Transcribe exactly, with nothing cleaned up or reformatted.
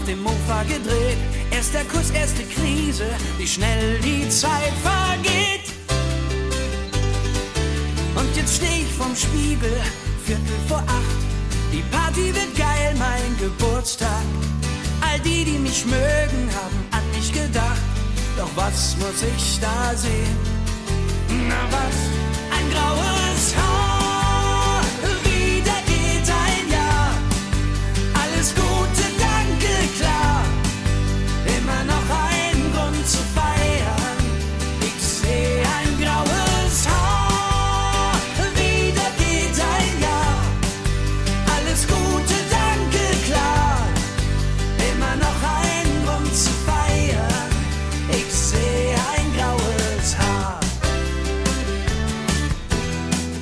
dem Mofa gedreht. Erster Kuss, erste Krise, wie schnell die Zeit vergeht. Und jetzt steh ich vorm Spiegel, Viertel vor acht. Die Party wird geil, mein Geburtstag. All die, die mich mögen, haben an mich gedacht. Doch was muss ich da sehen? Na was? Ein graues Haus.